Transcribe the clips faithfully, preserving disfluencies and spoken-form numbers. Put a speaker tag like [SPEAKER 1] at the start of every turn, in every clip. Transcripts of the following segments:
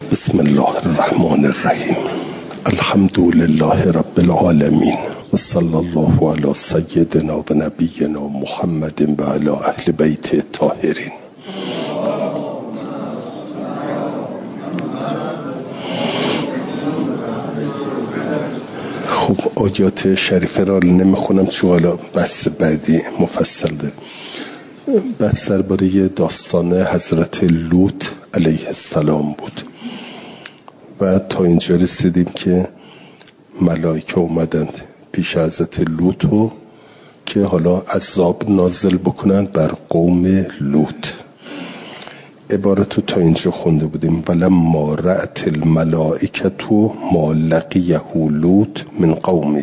[SPEAKER 1] بسم الله الرحمن الرحیم. الحمد لله رب العالمین و صلی الله علی سیدنا و نبینا محمد و علی اهل بیت الطاهرین. خب آیات شریفه را نمیخونم چون حالا بحث بعدی مفصل داره. بحث درباره داستان حضرت لوط علیه السلام بود و تا اینجا رسیدیم که ملائکه اومدند پیش حضرت لوط که حالا عذاب نازل بکنند بر قوم لوط. عبارتو تا اینجا خونده بودیم. ولما رأت الملائکه ما لقیه لوط من قومه.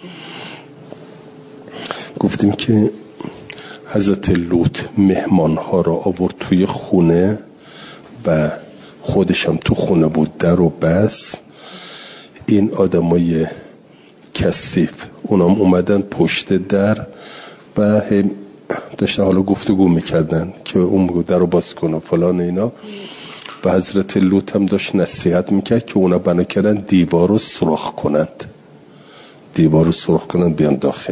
[SPEAKER 1] گفتیم که حضرت لوط مهمانها را آورد توی خونه و خودش هم تو خونه بود، در و بس. این آدمای کثیف اونام اومدن پشت در و داشتن حالا گفتگو میکردن که اون در رو باز کنه فلان اینا. و حضرت لوط هم داشت نصیحت میکرد که اونا بنا کردن دیوار رو سوراخ کنند، دیوار رو سوراخ کنند بیان داخل.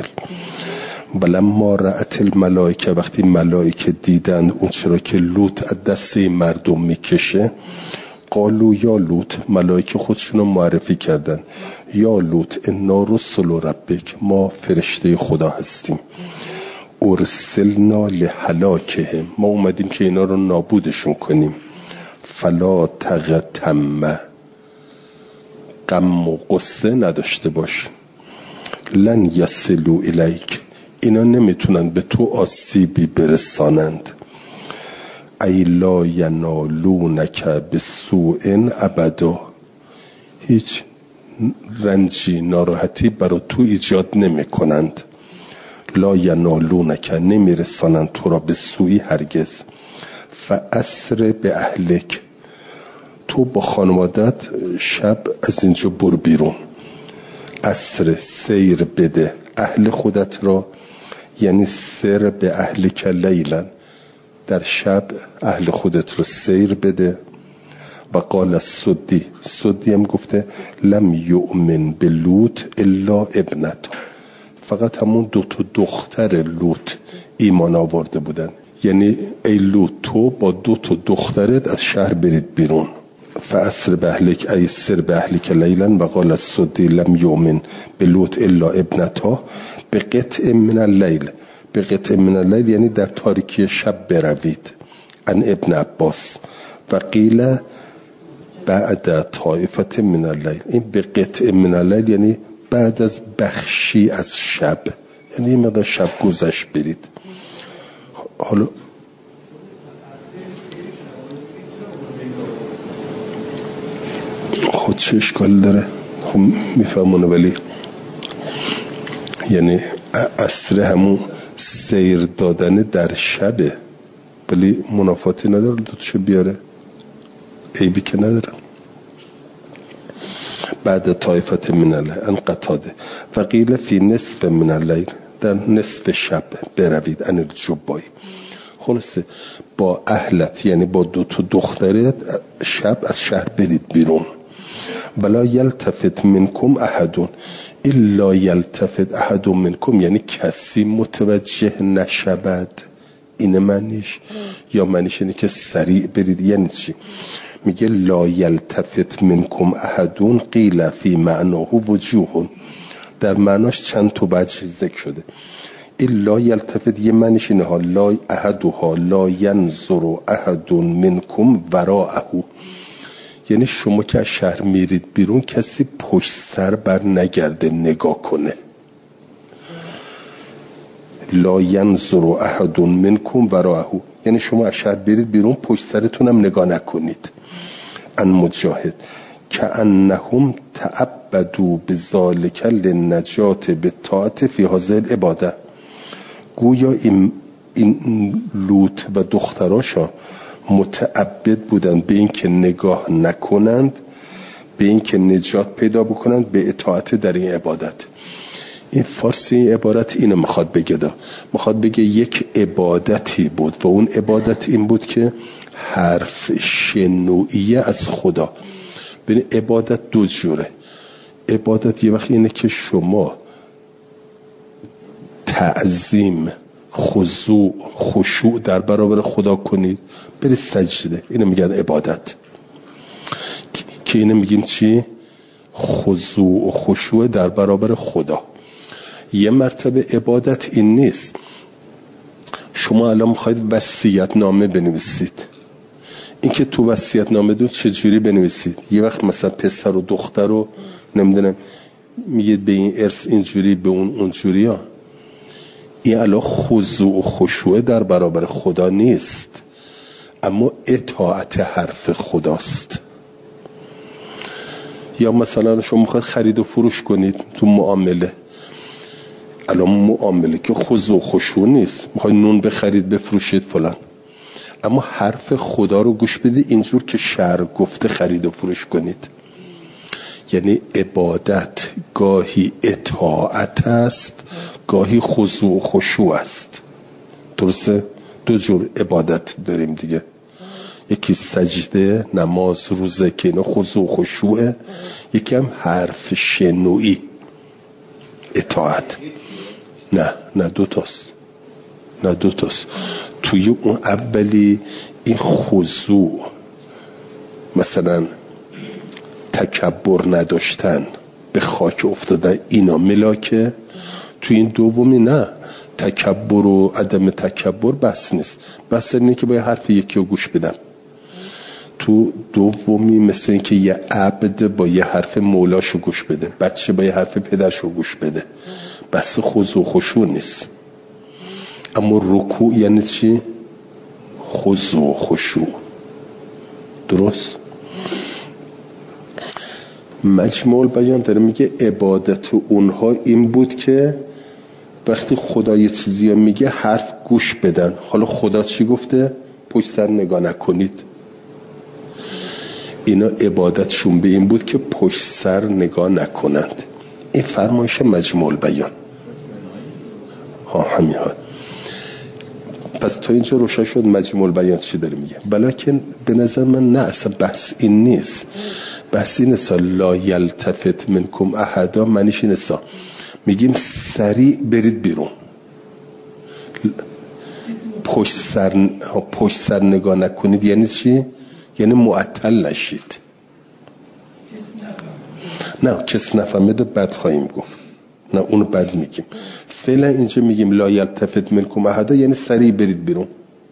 [SPEAKER 1] ولما رأت الملائکه، وقتی ملائکه دیدند اون چرا که لوط از دست مردم میکشه، قالو یا لوط، ملائکه خودشونو معرفی کردن، یا لوط انا رسل ربک، ما فرشته خدا هستیم، ارسلنا لهلاکهم، ما اومدیم که اینا رو نابودشون کنیم، فلا تغتم، غم و غصه نداشته باش، لن یصلوا الیک، اینا نمیتونن به تو آسیبی برسانند، ای لا ینالونک بسوء ابدا، هیچ رنجی ناراحتی برای تو ایجاد نمی کنند، لا ینالونک، نمیرسانند تو را به سوئی هرگز، فاسر به اهلک، تو با خانوادت شب از اینجا بر بیرون، اسر سیر بده اهل خودت را، یعنی سر به اهلک لیلا، در شب اهل خودت رو سیر بده. و قال السدی، سدی هم گفته لم یؤمن به لوط الا ابنته، فقط همون دو تا دختر لوط ایمان آورده بودن، یعنی ای لوط تو با دو تا دخترت از شهر برید بیرون. فاسر به اهلک ای سر به اهلک لیلا. و قال السدی لم یؤمن به لوط الا ابنته به قطع من اللیل، به قطع من اللیل یعنی در تاریکی شب بروید. ان ابن عباس و قیل بعد طائفه من اللیل، این به قطع من اللیل یعنی بعد از بخشی از شب، یعنی مدار شب گذشت برید. حالا خود چه اشکال داره؟ خب میفهمونه، ولی یعنی عصر همون سیر دادن در شبه، ولی منافاتی نداره دوتشو بیاره، عیبی که نداره. بعد طایفت من اللیل ان قتاده و قیل فی نصف من اللیل، در نصف شب بروید ان الجبای. خلاصه با اهلت یعنی با دو تا دخترت شب از شهر برید بیرون. ولا یلتفت منکم احدون الا یلتفت احد منکم، یعنی کسی متوجه نشود، این معنیش. یا معنیش اینه که سریع برید. یعنی چی؟ میگه لا یلتفت منکم احدون قیل فی معناه وجوه، در معناش چند تا وجه ذکر شده. الا یلتفت یه معنیش اینه ها، لا احدها لا ینظر احد منکم وراءه، یعنی شما که از شهر میرید بیرون کسی پشت سر بر نگرده نگاه کنه. لا ینظر احد منکم وراءه، یعنی شما از شهر برید بیرون پشت سرتون هم نگاه نکنید. ان مجاهد که انهم تعبدوا بذالک للنجات بالطاعت فی هذه العباده، گویا این, این لوط و دختراشا متعبد بودن به این که نگاه نکنند، به این که نجات پیدا بکنند به اطاعت در این عبادت. این فارسی عبارت اینو میخواد بگه، دا میخواد بگه یک عبادتی بود و اون عبادت این بود که حرف شنوعیه از خدا. ببین عبادت دو جوره. عبادت یه وقت اینه که شما تعظیم، خضوع، خشوع در برابر خدا کنید، برید سجده، اینو میگن عبادت. که اینو میگیم چی؟ خضوع و خشوع در برابر خدا. یه مرتبه عبادت این نیست شما الان میخواید وصیت نامه بنویسید، این که تو وصیت نامه دو چجوری بنویسید؟ یه وقت مثلا پسر و دختر رو نمیدونم میگید به این ارث اینجوری به اون اونجوری ها. این الان خضوع و خشوع در برابر خدا نیست، اما اطاعت حرف خداست. یا مثلا شما میخواید خرید و فروش کنید تو معامله، الان معامله که خضوع و خشوع نیست، میخواید نون بخرید بفروشید فلان، اما حرف خدا رو گوش بدید اینجور که شرع گفته خرید و فروش کنید. یعنی عبادت گاهی اطاعت است، گاهی خضوع و خشوع است. درسته؟ دو جور عبادت داریم دیگه، یکی سجده، نماز، روزه که اینا خضوع و خشوعه، یکی هم حرف شنوعی اطاعت. نه نه دو تاست، نه دو تاست. توی اون اولی این خضوع، مثلا تکبر نداشتن، به خاک افتادن، اینا ملاکه. توی این دومی نه، تکبر و عدم تکبر بس نیست، بس اینه که باید حرف یکی رو گوش بدم. تو دومی مثل این که یه عبد با یه حرف مولاشو گوش بده، بچه با یه حرف پدرشو گوش بده، بس خضوع و خشوع نیست. اما رکوع یعنی چی؟ خضوع و خشوع. درست؟ مجموع البیان داره میگه عبادت اونها این بود که وقتی خدا یه چیزی میگه حرف گوش بدن. حالا خدا چی گفته؟ پشت سر نگاه نکنید. اینا عبادتشون به این بود که پشت سر نگاه نکنند. این فرمایش مجموع البیان. ها همین ها. پس تا اینجا روشن شد مجموع البیان چی داره میگه. بلکن به نظر من نه، اصلا بحث این نیست. بحث این است لا یلتفت منکم احدا، معنیش این است میگیم سریع برید بیرون، پشت سر پشت سر نگاه نکنید. یعنی چی؟ یعنی معطل نشید. نه کس نفهمید بد خواهیم گفت، نه اونو بد میگیم. فعلا اینجا میگیم لا یلتفت منکم احدا یعنی سریع برید بیرون.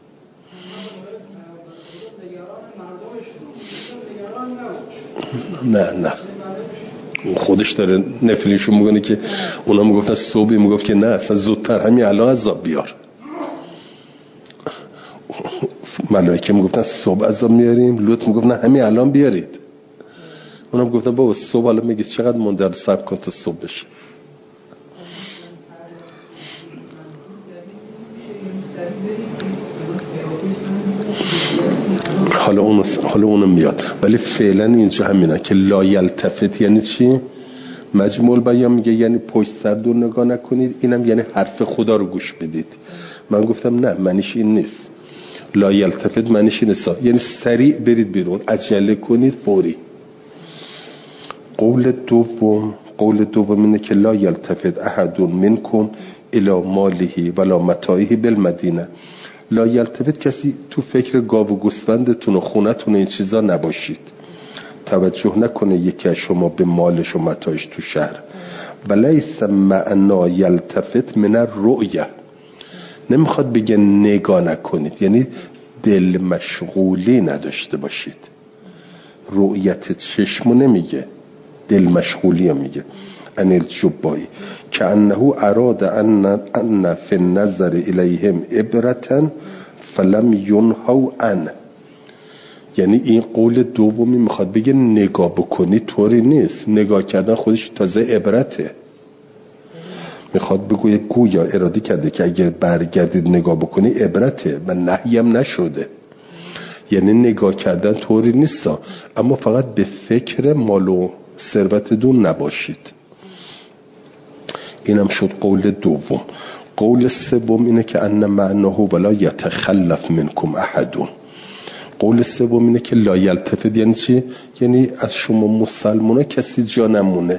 [SPEAKER 1] نه نه خودش داره نفریشو میگونه که اونا میگفتن صبحی، میگفت که نه اصلا زودتر همین الان عذاب بیار. ملائکه میگفتن صبح عذاب میاریم، لوط میگفت نه همین الان بیارید. اونا میگفتن بابا صبح حالا میگه چقدر مونده، صبر کن تا صبح بشه. حالا اون حالا اونم میاد، ولی فعلا اینجا همینه که لا یلتفت یعنی چی؟ مجموع البیان میگه یعنی پشت سر دور نگاه نکنید، اینم یعنی حرف خدا رو گوش بدید. من گفتم نه معنیش این نیست. لا یلتفت معنیش این نیست، یعنی سریع برید بیرون، عجله کنید فوری. قول دوم قول دوم اینه که لا یلتفت احد منکم الی ماله ولا متاعه بالمدینه. لا یلتفت کسی تو فکر گاو و گوسفندتون و خونتون این چیزا نباشید، توجه نکنه یکی از شما به مالش و متاعش تو شهر. ولیس معنا یلتفت من الرؤیه، نمیخواد بگه نگاه نکنید، یعنی دل مشغولی نداشته باشید. رؤیت چشمو نمیگه، دل مشغولی هم میگه. ان الجبایی که انه اراد ان ان فی النظر الیهم عبرتا فلم ینهوا عنه. یعنی این قول دومی میخواد بگه نگاه بکنی طوری نیست، نگاه کردن خودش تازه عبرته. میخواد بگه گویا اراده کرده که اگر برگردید نگاه بکنی عبرته و نهی هم نشده. یعنی نگاه کردن طوری نیست، اما فقط به فکر مال و ثروت دون نباشید. اینم شد قول دوم. قول سوم اینه که ان معناه ولا یتخلف منکم احد. قول سوم اینه که لا یلتفت یعنی چی؟ یعنی از شما مسلمونا کسی جا نمونه،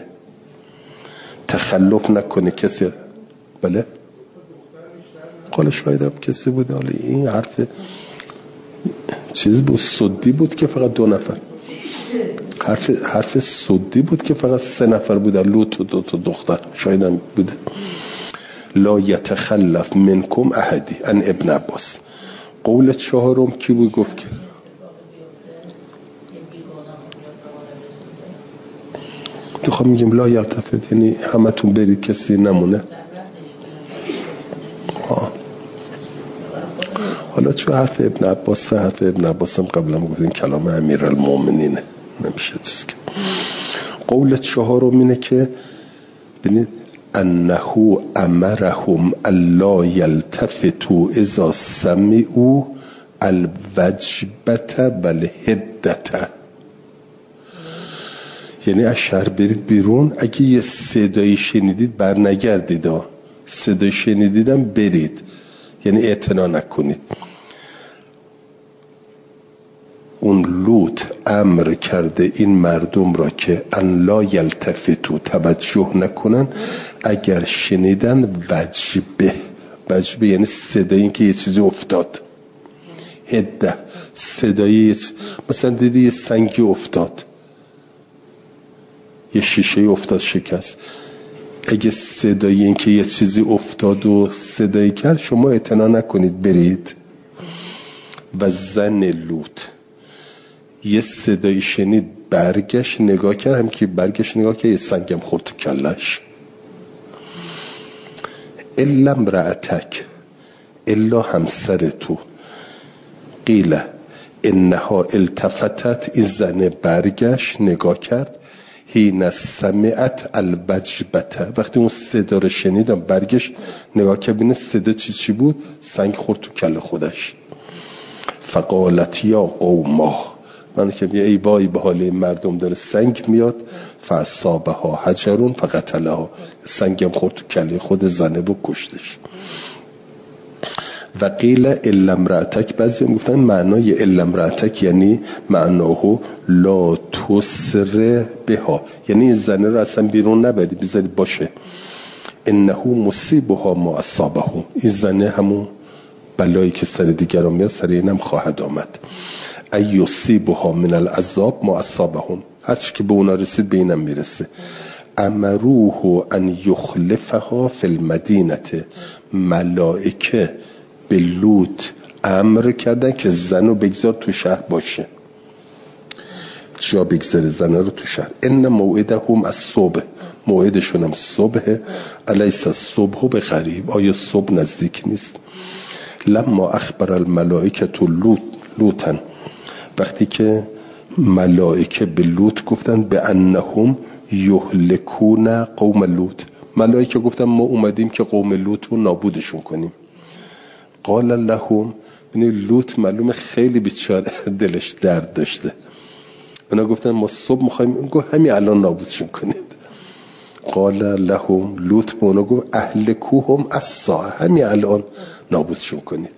[SPEAKER 1] تخلف نکنه کسی. بله قال شاید هم کسی بود. حالا این حرف چیز بود، صدی بود که فقط دو نفر، حرف حرف صدی بود که فقط سه نفر بود، لوط و دو تا دختر شاید هم بود. لا یتخلف منکم احدی ان ابن عباس. قول چهارم کی بود؟ گفت که تو خواهم میگیم لا یلتفت یعنی همه تون برید کسی نمونه. آه. حالا چون حرف ابن عباس، حرف ابن عباس هم قبلا گفتیم کلام امیر المومنینه، نمیشه چیز که. قول چهارم اینه که ببینید انه امرهم الا یلتفتوا اذا سمعوا الوجبة والهدة. یعنی از شهر برید بیرون، اگه یه صدایی شنیدید بر نگردید، صدایی شنیدیدم برید، یعنی اعتنا نکنید. اون لوط امر کرده این مردم را که ان لا یلتفتو، توجه نکنن، اگر شنیدن وجبه. وجبه یعنی صدایی، این که یه چیزی افتاد. هده صدایی، مثلا دیدی یه سنگی افتاد، یه شیشه افتاد شکست، اگه صدایی این که یه چیزی افتاد و صدایی کرد، شما اعتنا نکنید برید. و زن لوط یه صدایی شنید برگشت نگاه کرد، هم که برگشت نگاه کرد یه سنگم خورد تو کلش. الا امرأتک، الا همسر تو. قیل انها التفتت، این زن برگشت نگاه کرد، حین سمعت الوجبة، وقتی اون صدا رو شنیدم برگشت نگاه کرد ببینه صدا چی چی بود، سنگ خورد تو کله خودش. فقالت یا قوما، من که ای وای به حال این مردم، داره سنگ میاد. فاصابها حجرون فقتلها، سنگم خورد تو کله خود زنه و کشتش. و قیل الا امرأتک، بعضی هم گفتن معنای الا امرأتک یعنی معناه لا تسر بها، یعنی این زنه رو اصلا بیرون نبری، بذاری باشه. انه مصیبها ما اصابهم، این زنه همون بلایی که سر دیگران میاد سر اینم خواهد آمد. ای یصیبها من العذاب ما اصابهم، هرچی که به اونا رسید به اینم میرسه. امروه ان یخلفها فی المدینه، ملائکه به لوط امر کردن که زنو بگذار تو شهر باشه، جا بگذاره زن رو تو شهر. ان موعدهم الصبح، موعدشون هم صبح. الیس الصبح بقریب، آیا صبح نزدیک نیست؟ لما اخبر الملائکه لوط لوطن، وقتی که ملائکه به لوط گفتن به انهم یهلکون قوم لوط، ملائکه گفتن ما اومدیم که قوم لوط رو نابودشون کنیم. قال لهم، یعنی لوط معلومه خیلی بیچاره دلش درد داشته، اونا گفتن ما صبح میخوایم، گفت همین الان نابودشون کنید. قال لهم، لوط به اونا گفت اهلکوهم الساعه، همین الان نابودشون کنید.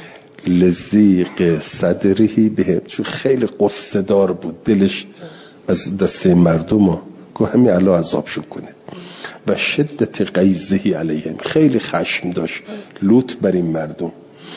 [SPEAKER 1] لزیق صدرهی بهم، چون خیلی قصه دار بود دلش از دسته مردم ها، گفت همین الان عذابشون کنید. و شدت غیظه علیهم، خیلی خشم داشت لوط بر این مردم.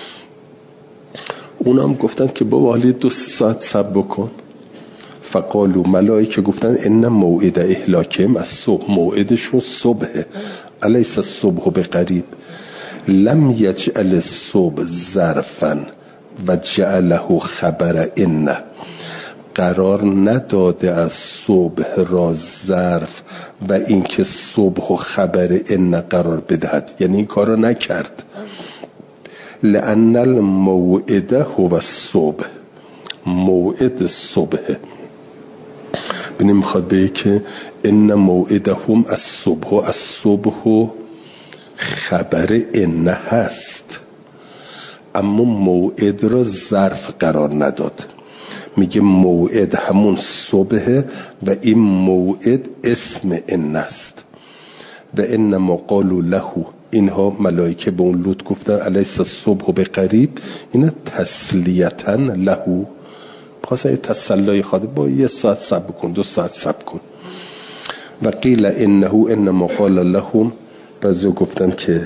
[SPEAKER 1] اونا هم گفتن که بابا حالی دو ساعت صبر بکن. فقالو، ملائکه گفتن ان موعد اهلاکهم از صبح، موعدشون صبح. الیس الصبح بقریب. لم یجعل الصبح ظرفا و جعله خبر ان، قرار نداده از صبح را ظرف و اینکه صبح و خبر ان قرار بدهد، یعنی این کارو نکرد. لأن الموعد هو الصبح، موعد صبح. ببینیم میخواد بگه که ان موعدهم الصبح، الصبح خبر ان هست، اما موعد را ظرف قرار نداد. میگه موعد همون صبح و این موعد اسم ان است. و انما قالوا له، اینها ملائکه به اون لوط گفتن الیس الصبح بقریب، اینا تسلیتا له، خواستن تسلای خواده با یه ساعت صبر کن، دو ساعت صبر کن. و قیل انه انما قال لهم، بعضی گفتن که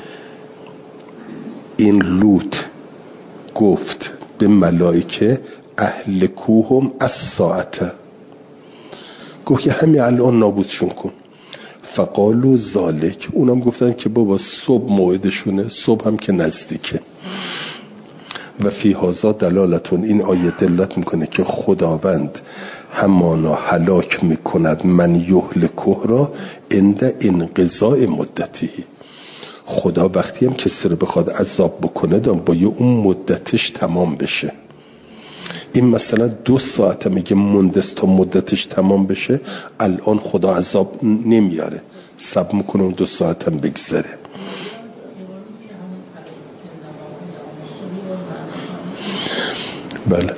[SPEAKER 1] این لوط گفت به ملائکه اهلکوهم الساعه، گفت که همین الان نابودشون کن. فقالو ذالک، اونم گفتن که بابا صبح موعدشونه، صبح هم که نزدیکه. و فی هذا دلالتون، این آیه دلالت میکنه که خداوند همانا هلاک میکند من یهلکه را عند انقضاء مدتی. خدا وقتی هم کسی رو بخواد عذاب بکنه دام با یه اون مدتش تمام بشه. این مثلا دو ساعت میگه مندست تا مدتش تمام بشه، الان خدا عذاب نمیاره، صبر میکنه اون دو ساعت هم بگذره. بله.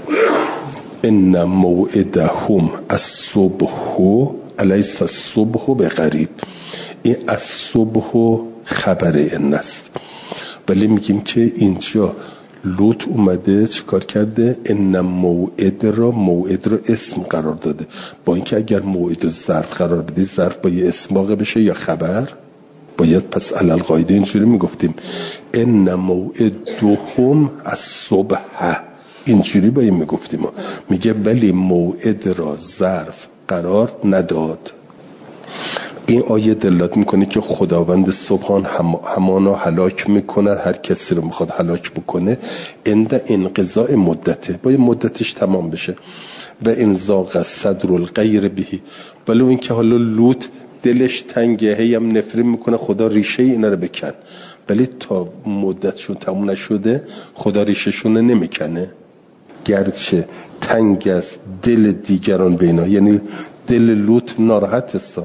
[SPEAKER 1] ان موعدهم الصبح الیس الصبح بقریب، این الصبح خبر این است، ولی میگیم که اینجا لوط اومده چیکار کرده؟ ان موعد را موعد را اسم قرار داده، با اینکه اگر موعد رو ظرف قرار بدی ظرف با یه اسم واقع بشه یا خبر، باید پس علل قاعده اینجوری میگفتیم ان موعدهم الصبح، اینجوری باید میگفتیم. میگه ولی موعد را ظرف قرار نداد. این آیه دلالت میکنه که خداوند سبحان هم همانا هلاک میکنه هر کسی رو میخواد هلاک بکنه عند انقضاء مدته، باید مدتش تمام بشه. و انزاغ صدر الغیر بهی، ولی این که حالا لوط دلش تنگه هی هم نفرین میکنه خدا ریشه اینا رو بکن، ولی تا مدتشون تمام نشده خدا ریشهشون نمیکنه، گرچه تنگ از دل دیگران بینا، یعنی دل لوط ناراحت است.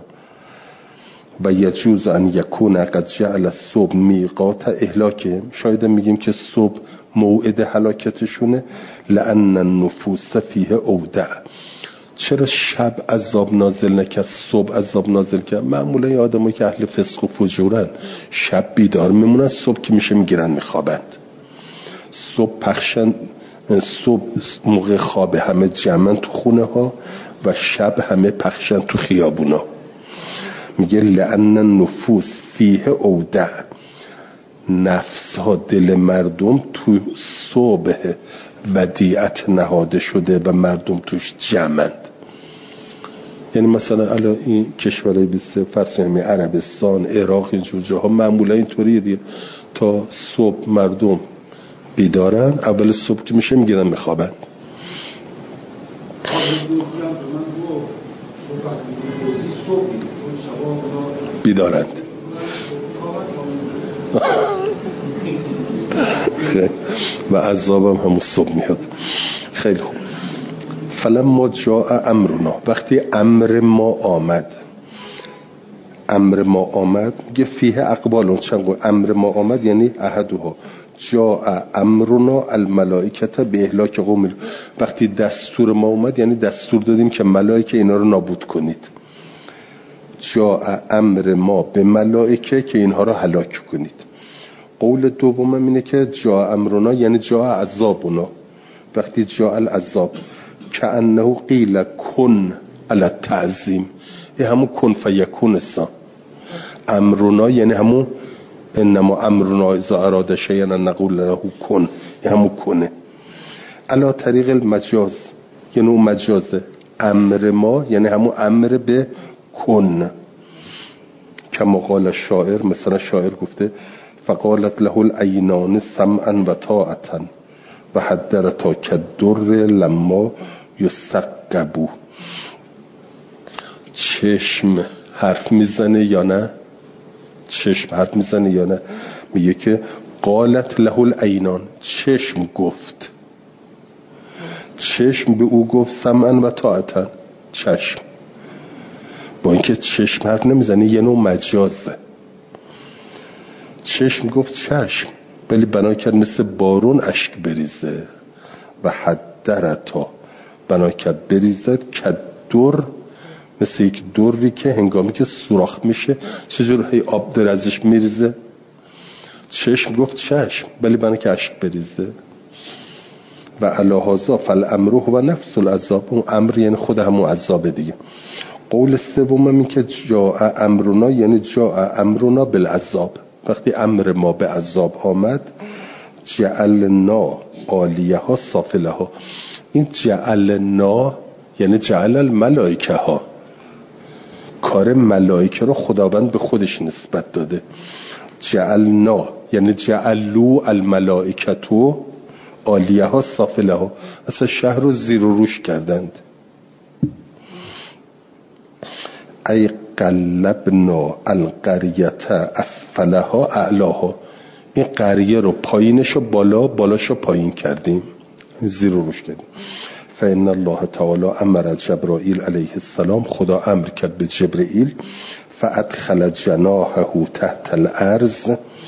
[SPEAKER 1] و یجوز ان یکون قد جعل الصبح میقات اهلاکهم، شاید میگیم که صبح موعد هلاکتشونه. لان النفوس فیه اودع، چرا شب عذاب نازل نکرد صبح عذاب نازل کرد؟ معمولا آدمایی که اهل فسق و فجورن شب بیدار میمونن، صبح که میشه میگیرن میخوابند. صبح پخشن، صبح موقع خواب همه جمعن تو خونه ها و شب همه پخشن تو خیابونا. میگه لأن النفوس فیه اودع، نفس ها دل مردم تو صبح ودیعت نهاده شده و مردم توش جمعند. یعنی مثلا الان این کشورهای بیسته فرض کنیم عربستان، عراق، اینجور جاها معمولا اینطوریه دیگه، تا صبح مردم بیدارن، اول صبح که میشه میگیرن میخوابن. بیدارند و عذابم همون صبح میاد. خیلی خوب. فلما جاء امرنا، وقتی امر ما آمد، امر ما آمد میگه فیه اقبالون، چند امر ما آمد یعنی احدها جاء امرنا الملائکه به اهلاک قوم، وقتی دستور ما اومد یعنی دستور دادیم که ملائکه اینا رو نابود کنید. جاء امر ما به ملائکه که اینها رو هلاک کنید. قول دوم اینه که جاء امرنا یعنی جاء عذابنا، وقتی جاء العذاب کأنه قیل کن علی التعظیم، این همون کن فیکون است. امرنا یعنی همون انما امرنا اذا اراد شیئا نقول له کن، این همون کنه. علی طریق المجاز، یعنی اون مجازه. امر ما یعنی همون امر به کن. کما قال شاعر، مثلا شاعر گفته فقالت له العینان سمعا و طاعتا و حدرتا کدر لما یسقبو. چشم حرف میزنه یا نه؟ چشم حرف میزنه یا نه؟ میگه که قالت له العینان، چشم گفت، چشم به او گفت سمعا و طاعتا، چشم، با اینکه چشم حرف نمیزنه یه نوع مجازه. چشم گفت چشم، ولی بنا کرد مثل بارون اشک بریزه. و حدرتا، بنا کرد بریزد کدر، مثل یک دوری که هنگامی که سوراخ میشه چجور هی آب در ازش میریزه. چشم گفت چشم، ولی بنا کرد اشک بریزه. و و علاهازا فالامر و نفس العذاب، اون امر یعنی خود همون عذاب دیگه. قول سوم این که جاء امرنا یعنی جاء امرنا بالعذاب، وقتی امر ما به عذاب آمد جعلنا عالیها سافلها. این جعلنا یعنی جعل الملائکه ها، کار ملائکه رو خداوند به خودش نسبت داده. جعلنا یعنی جعلو الملائکتو عالیها سافلها، اصلا شهر رو زیر و روش کردند. ای قلبنا القریت اسفلها اعلاها، این قریه رو پایینشو بالا، بالاشو پایین کردیم، زیر و روش کردیم. فإن الله تعالی امر جبرائیل علیه السلام، خدا امر کرد به جبرائیل فادخل جناحه تحت الارض.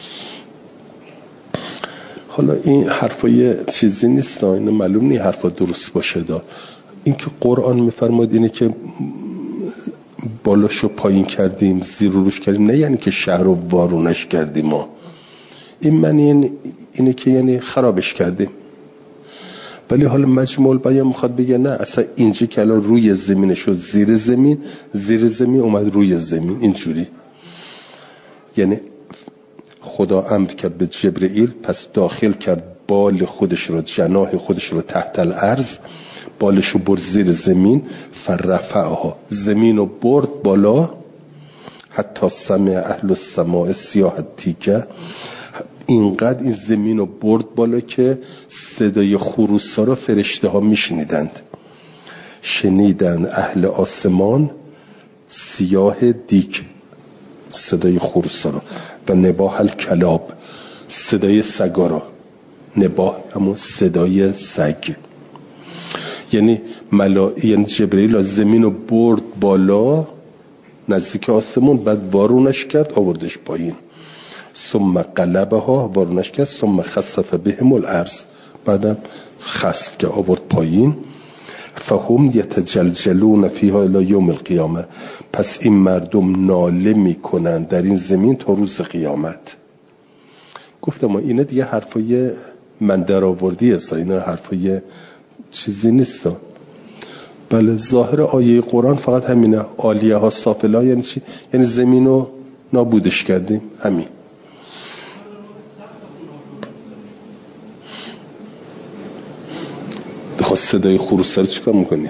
[SPEAKER 1] حالا این حرفای چیزی نیست، اینو معلوم نی حرفا درست باشه دا. این که قرآن میفرماد اینه که بالاشو پایین کردیم، زیر و روش کردیم، نه یعنی که شهر رو وارونش کردیم ما. این معنی اینه که یعنی خرابش کردیم. ولی حالا مجموع بیان میخواد بگه نه، اصلا اینجا که الان روی زمین شد زیر زمین، زیر زمین اومد روی زمین، اینجوری. یعنی خدا امر کرد به جبرئیل، پس داخل کرد بال خودش رو، جناح خودش رو تحت الارض، بالش رو برد زیر زمین، فرفعها، زمین رو برد بالا، حتی سمع اهل السماء سیاح تیکه، اینقدر این زمین رو برد بالا که صدای خروسا رو فرشته ها میشنیدند. شنیدن اهل آسمان سیاه دیک، صدای خروسا رو، و نباح الکلاب، صدای سگا رو. نباح همون صدای سگ. یعنی ملا... یعنی جبرئیل زمین رو برد بالا نزدیک آسمان، بعد وارونش کرد آوردش پایین. ثم قلبها، وارونش کرد، ثم خسف بهم الارض، بعدم خسف که آورد پایین. فهم یتجلجلون فیها الی یوم القیامه، پس این مردم ناله میکنن در این زمین تا روز قیامت. گفتم اینا دیگه حرفای من در آوردی است، اینا حرفای چیزی نیست. بله ظاهر آیه قرآن فقط همینه، عالیه ها سافلا یعنی چی؟ یعنی زمین رو نابودش کردیم، همین. خواست صدای خروس رو چیکار میکنید؟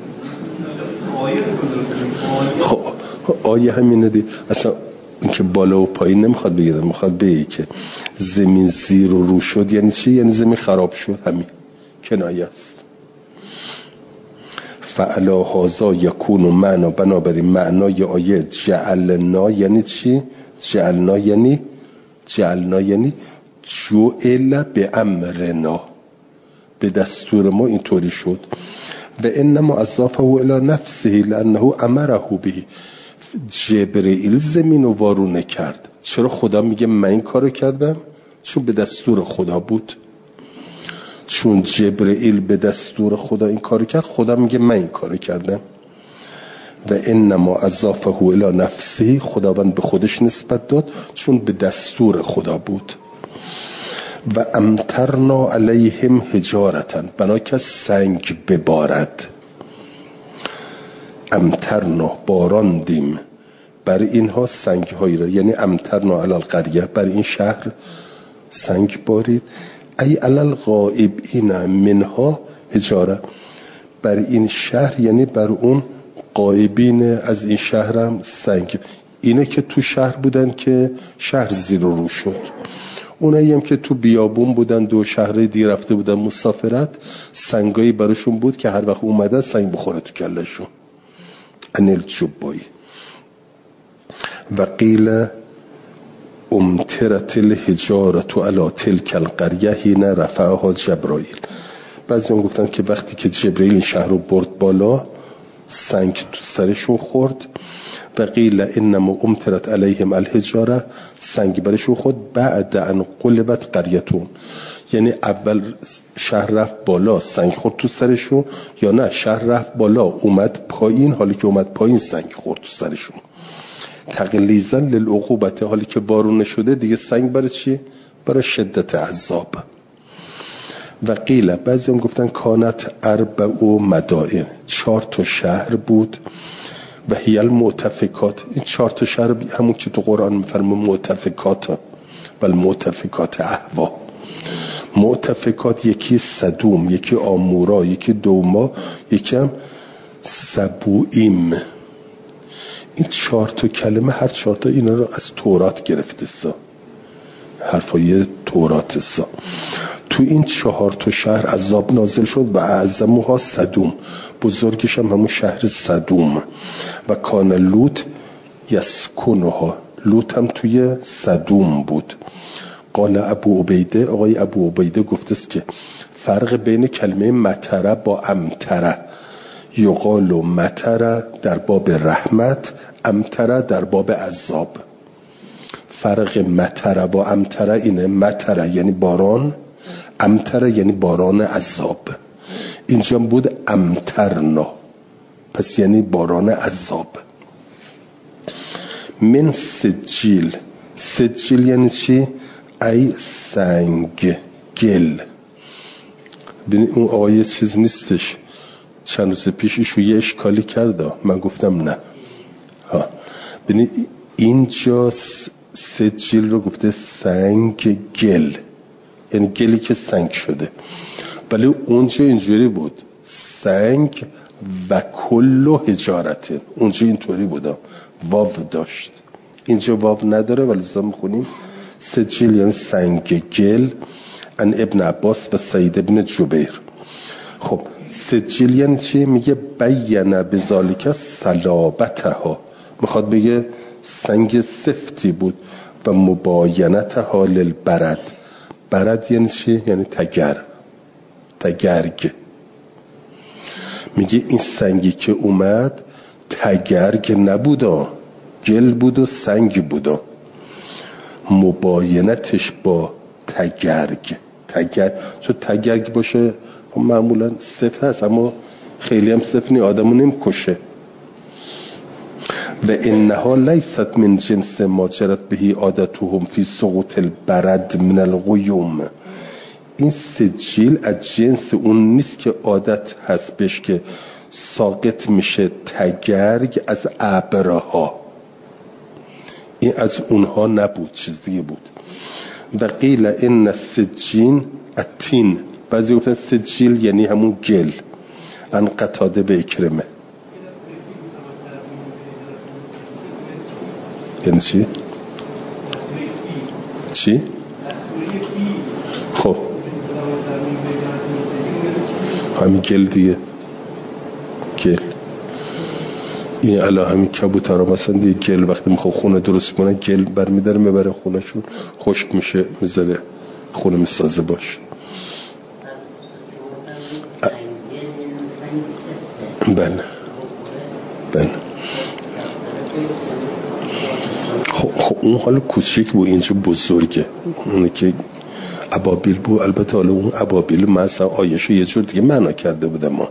[SPEAKER 1] خب آیه همینه دی. اصلا اینکه بالا و پایین نمیخواد بگه، میخواد بگه که زمین زیر و رو شد یعنی چی؟ یعنی زمین خراب شد، همین کنایه است. فعلا هازا یکون معنا، بنابراین معنای آیه جعلنا یعنی چی؟ جعلنا یعنی جعلنا یعنی جعل به امرنا، به دستور ما اینطوری شد. و انما اضافه الی نفسه لانه امره به. جبرئیل زمین رو وارونه کرد. چرا خدا میگه من این کارو کردم؟ چون به دستور خدا بود. چون جبرئیل به دستور خدا این کارو کرد، خدا میگه من این کارو کردم. و انما اضافه الی نفسه، خداوند به خودش نسبت داد چون به دستور خدا بود. و امطرنا علیهم حجارتن، بنا که سنگ ببارد. امطرنا باراندیم بر اینها سنگ هایی را، یعنی امطرنا علی القریه، بر این شهر سنگ بارید. ای علی الغائبین منها حجاره، بر این شهر یعنی بر اون غائبین از این شهرم سنگ. اینه که تو شهر بودن که شهر زیر و رو شد، اونایی هم که تو بیابون بودن، دو شهرهای دی رفته بودن مسافرت، سنگایی براشون بود که هر وقت اومدن سنگ بخوره تو کلشون. انیل جبایی. و قیل امترت الحجارة علی تلک القریه حین رفعها جبرائیل. بعضی هم گفتن که وقتی که جبرائیل این شهر رو برد بالا، سنگ تو سرشون خورد. و قیل انما امترت علیهم الحجاره، سنگ برشون خود بعد ان قلبت قریتون، یعنی اول شهر رفت بالا سنگ خورد تو سرشون، یا نه شهر رفت بالا اومد پایین، حالی که اومد پایین سنگ خورد تو سرشون. تقلیزا للعقوبت، حالی که بارون شده دیگه سنگ برای چی؟ برای شدت عذاب. و قیل بعضی هم گفتن کانت اربع و مدائن، چهار تا شهر بود و هی المؤتفکات، این چهار تا شهر همون که تو قرآن میفرمه مؤتفکات ها و المؤتفکات اهوا. مؤتفکات یکی صدوم، یکی آمورا، یکی دوما، یکی هم سبوئیم. این چهار تا کلمه هر چهار تا اینا رو از تورات گرفته سا، حرفای تورات سا. تو این چهار تا شهر عذاب نازل شد و اعظمها صدوم، بزرگش هم همون شهر صدوم. و کان لوط یسکنها، لوط هم توی صدوم بود. قال ابو عبیده، آقای ابو عبیده گفته است که فرق بین کلمه مطره با امطره، یقال و مطره در باب رحمت، امطره در باب عذاب. فرق مطره با امطره اینه، مطره یعنی باران، امطره یعنی باران عذاب. اینجا بود امطرنا، پس یعنی باران عذاب. من سجیل، سجیل یعنی چی؟ ای سنگ، گل. ببین اون آقای چیز نیستش، چند روز پیش ایشو یه اشکالی کرده، من گفتم نه ها. ببین اینجا سجیل رو گفته سنگ گل، یعنی گلی که سنگ شده. ولی اونجا اینجوری بود سنگ و کل و حجارت، اونجا اینطوری بود، واو داشت. اینجا واو نداره ولی زمان میخونیم سجیل یعنی سنگ گل. ان ابن عباس و سعید ابن جبیر. خب سجیل یعنی چی؟ میگه بیانه بذالک صلابتها، میخواد بگه سنگ سفتی بود. و مباینتها للبرد، برد یعنی چی؟ یعنی تگر، تگرگ. میگه این سنگی که اومد تگرگ نبودا، گل بود و سنگ بودا. مباینتش با تگرگ، تگرگ چون تگرگ باشه معمولا سفت هست، اما خیلی هم سفت نی، آدمو نمی کشه. و انها لیست من جنس ما جرت بهی عادتهم فی سقوط البرد من الغیوم. این سجیل از جنس اون نیست که عادت هست بهش که ساقط میشه تگرگ از ابرها، این از اونها نبود، چیز دیگه بود. و قیل ان السجین التین، بعضی گفتن سجیل یعنی همون گل. ان قتاده به اکرمه یعنی چی؟ چی؟ خب همین گل دیگه، گل. این علا همین کبوتر ها مثلا دیگه گل وقتی میخواه خونه درست کنه گل برمیداره میبره خونه شون، خشک میشه میذاره خونه میسازه باش. بله بله. خب اون حالا کوچیک بود، اینجا بزرگه. اونه که ابابیل بود، البته حالا اون ابابیل مثلا آیشو یه جور دیگه معنا کرده بودم ما،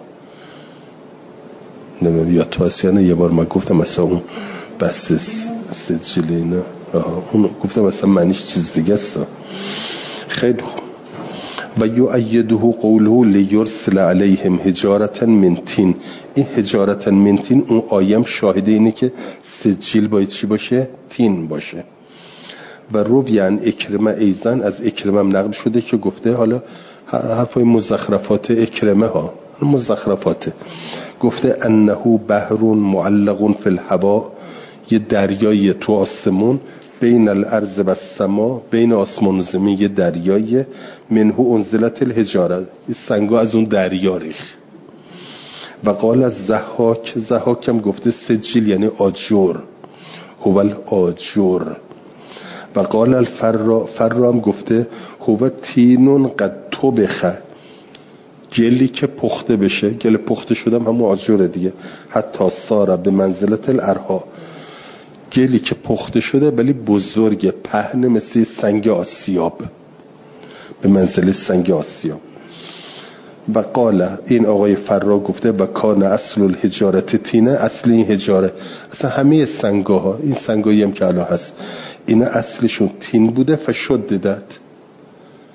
[SPEAKER 1] نمیم یا تو هستیانه یه بار ما گفتم مثلا اون بس سجلی اینا، اون گفتم مثلا معنیش چیز دیگه است. خیلی خوب. و یؤیده قوله لیرسل علیهم حجارة من طین. این حجارة من طین اون آیم شاهده اینه که سجیل باید چی باشه؟ طین باشه. و روی عن اکرمه ایزن، از اکرمه هم نقل شده که گفته، حالا حرفای مزخرفات اکرمه ها مزخرفاته، گفته انه بحر معلق فی الهوا، یه دریای تو آسمون، بین الارض و السما، بین آسمان و زمین یه دریای، منه انزلت الحجاره، این سنگا از اون دریا ریخ. و قال از زحاک، زحاک هم گفته سجیل یعنی آجر، هو الاجر. و قال الفرا، فرا هم گفته هو تینون قد طبخ، گلی که پخته بشه، گل پخته شدم همون آجره دیگه. حتی ساره به منزلت الارها، گلی که پخته شده ولی بزرگ، پهن مثل سنگ آسیاب، به منزله سنگ آسیاب. و قال، این آقای فرا گفته و کان اصل الحجارت تینه، اصل این حجاره، اصلا همه سنگا ها، این سنگایی هم که الان هست اینا اصلشون تین بوده، فشددت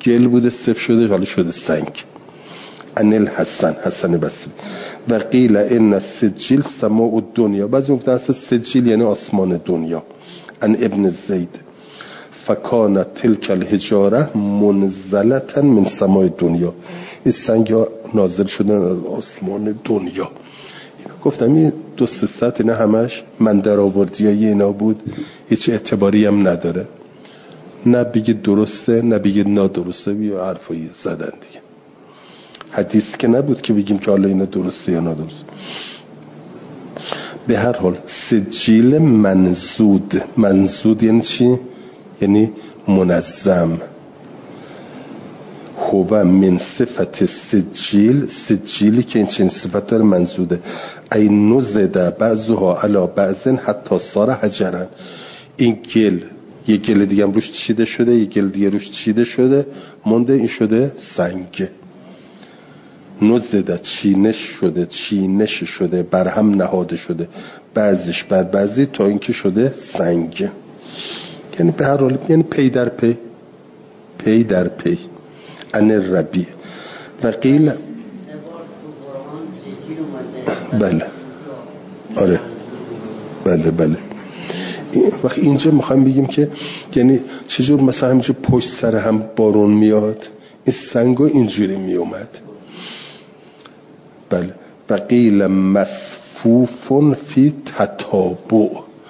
[SPEAKER 1] گل بوده صفر شده حالا شده سنگ. ان الحسن حسن بصری و قیل ان السجیل سماء الدنیا، بعضی میگفتن اصلا سجیل یعنی آسمان دنیا. ان ابن زید فکانت تلک الحجاره منزلتا من سماء دنیا، این سنگ ها نازل شدن از آسمان دنیا. اینا گفتم این دو سه ست اینا همش من در آوردی های اینا بود، هیچ اعتباری هم نداره، نه بگید درسته نه بگید نادرسته، بیا حرفایی زدن دیگه. حدیث که نبود که بگیم که حالا اینا درسته یا نادرسته. به هر حال سجیل منزود، منزود یعنی چی؟ یعنی منظم. هو من صفت سجیل، سجیلی که این چنین صفت داره منزوده. ای نزده بعضها علی بعضن حتی صار حجرن، این گل یه گل دیگه هم روش چیده شده، یه گل دیگه روش چیده شده مونده، این شده سنگ. نزده چینش شده، چینش شده، بر هم نهاده شده، بعضیش بر بعضی تا اینکه شده سنگ. یعنی به هر حال یعنی پی در پی، پی در پی. ان ربی و قیل بله آره بله بله. وقتی اینجا میخوایم بگیم که یعنی چجور مثلا همینجور پشت سر هم بارون میاد، این سنگو اینجوری میومد. بله. و قیل مصفوفون فی تتابع،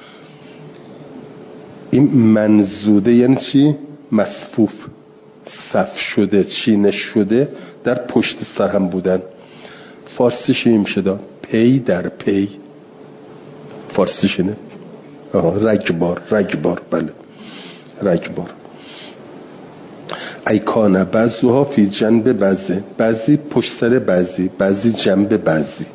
[SPEAKER 1] این منزوده یعنی چی؟ مصفوف، صف شده، چینش شده، در پشت سر هم بودن. فارسیش این میشه دار پی در پی، فارسیش اینه رگبار، رگبار بله رگبار. ایکانه بعضوها فی جنب بعضی، بعضی پشت سر بعضی، بعضی جنب بعضی.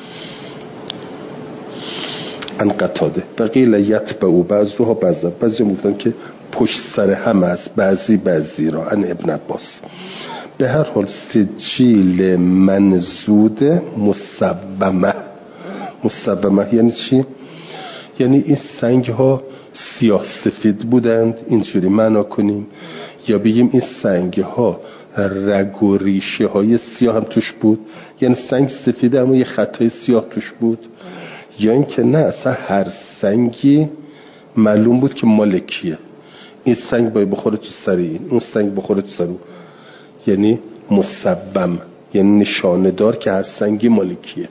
[SPEAKER 1] ان قتاده بقیل یتبعو بعضوها بعضا، بعضی گفتن که پشت سر هم است، بعضی بعضی را. ان ابن عباس. به هر حال سجیل منزود مصومه، مصومه یعنی چی؟ یعنی این سنگ ها سیاه سفید بودند، اینجوری معنا کنیم، یا بگیم این سنگ ها رگ و ریشه های سیاه هم توش بود، یعنی سنگ سفیده اما یه خطای سیاه توش بود، یا این که نه اصلا هر سنگی معلوم بود که مالکیه، این سنگ باید بخوره تو سر این، اون سنگ بخوره تو سر اون، یعنی مصوم یعنی نشانه دار که هر سنگی مالکیه.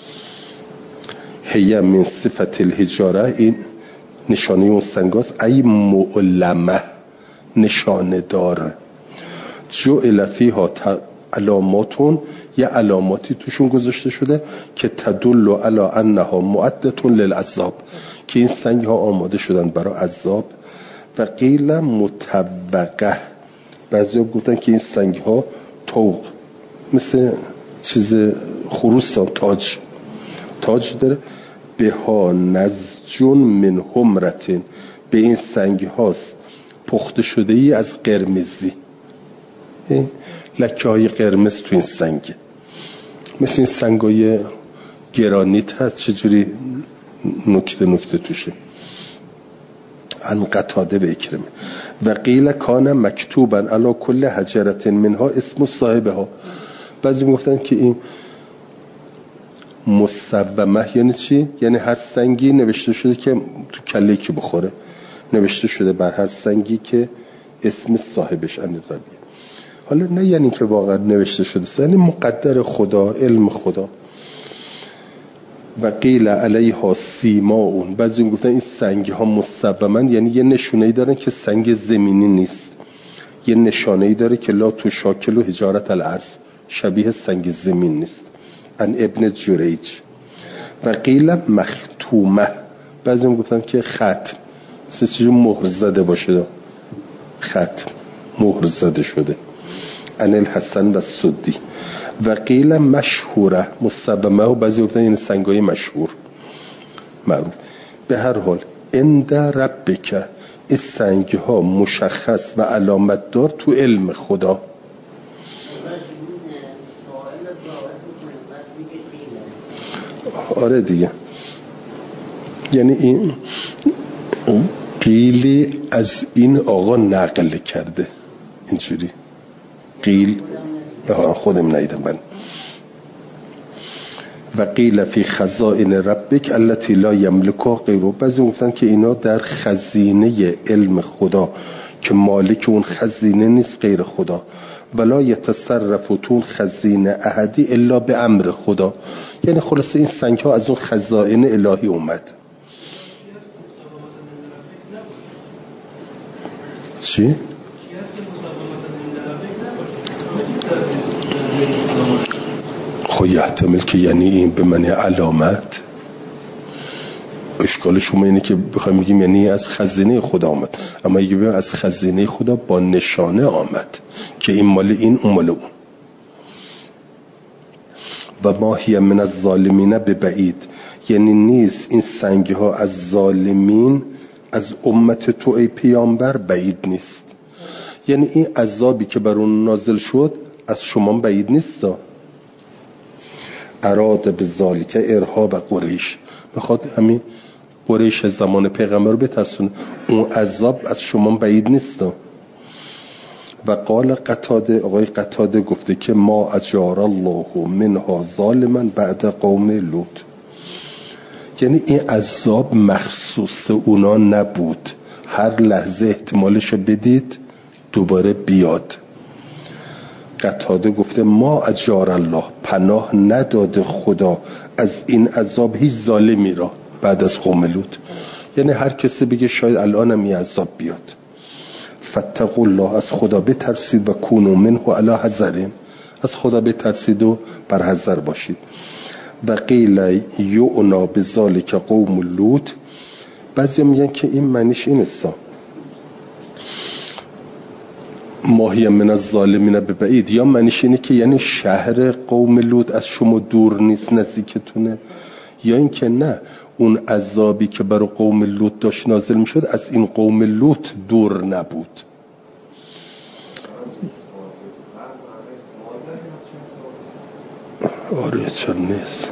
[SPEAKER 1] هی من صفت الحجاره، این نشانه اون سنگ هست. ای معلمه نشانه دار. جعل فیها علاماتون، یه علاماتی توشون گذاشته شده که تدل علی انها معدتون للعذاب، که این سنگ ها آماده شدن برای عذاب. و قیل مطبقه، بعضی ها گفتن که این سنگ ها طوق مثل چیز خروس تاج تاج داره. به ها نزجون من حمرتین، به این سنگ هاست پخته شده ای از قرمزی، لکه های قرمز تو این سنگ، مثل این سنگ های گرانیت هست چجوری نکته نکته توشه. ان قتاده به اکرمه. و قیل کان مکتوبا علی کل حجرت منها اسم صاحبه ها، بعضی میگفتن که این مصومه یعنی چی؟ یعنی هر سنگی نوشته شده که تو کله کی بخوره، نوشته شده بر هر سنگی که اسم صاحبش ان ربی. حالا نه یعنی که واقعا نوشته شده، یعنی مقدر خدا، علم خدا. و قیل علیها سیماون، بعضی میگفتن این سنگ ها مصومن یعنی یه نشونه‌ای دارن که سنگ زمینی نیست، یه نشانه‌ای داره که لا تو شاکل و حجارت الارض، شبیه سنگ زمین نیست. ان ابن جریج. و قیل مختومه، بعضی میگفتن که ختم، مثل چیزی مهر زده باشه، ختم مهر زده شده. ان الحسن و سدی. و قیل مشهوره مصومه، و بعضی گفتن این سنگای مشهور معروف. به هر حال عند ربک، این سنگ ها مشخص و علامت دار تو علم خدا. آره دیگه، یعنی این قیلی از این آقا نقل کرده اینجوری، قیل خودم ندیدم من و قیل فی خزائن ربک التي لا یملکها غیره. بعضی گفتن که اینا در خزینه علم خدا که مالک اون خزینه نیست غیر خدا، ولا یتصرف تون خزینه احدی الا به امر خدا. یعنی خلاصه این سنگ ها از اون خزائن الهی اومد. چی؟ خب یحتمل که یعنی این به معنی علامت. اشکال شما اینه که بخوایم بگیم یعنی از خزینه خدا آمد، اما اگه بگیم از خزینه خدا با نشانه آمد که این مال این اون مال اون. و ما هی من الظالمین ببعید، یعنی نیست این سنگ ها از ظالمین از امت تو ای پیامبر بعید نیست. یعنی این عذابی که بر اون نازل شد از شما بعید نیست. اراده به ذالک ارهاب قریش، بخواد همین قریش زمان پیغمبر رو بترسونه. اون عذاب از شما بعید نیست. و قال قتاده، آقای قتاده گفته که ما اجار الله منها ظالما بعد قوم لوط، یعنی این عذاب مخصوص اونا نبود، هر لحظه احتمالشو بدید دوباره بیاد. قتاده گفته ما اجار الله، پناه نداده خدا از این عذاب هیچ ظالمی را بعد از قوم لوط. یعنی هر کسی بگه شاید الانم این عذاب بیاد. فاتقوا الله، از خدا بترسید، و کونوا منه علی حذر، از خدا بترسید و بر حذر باشید. و قیل یعنا بذالک قوم لوط، بعضی میگن که این معنیش این است ماهی من الظالمین ببعید، یا معنیش اینه که یعنی شهر قوم لوط از شما دور نیست، نزدیکتونه، یا این که نه اون عذابی که برای قوم لوط داشت نازل میشد از این قوم لوط دور نبود. آره چرا نیست،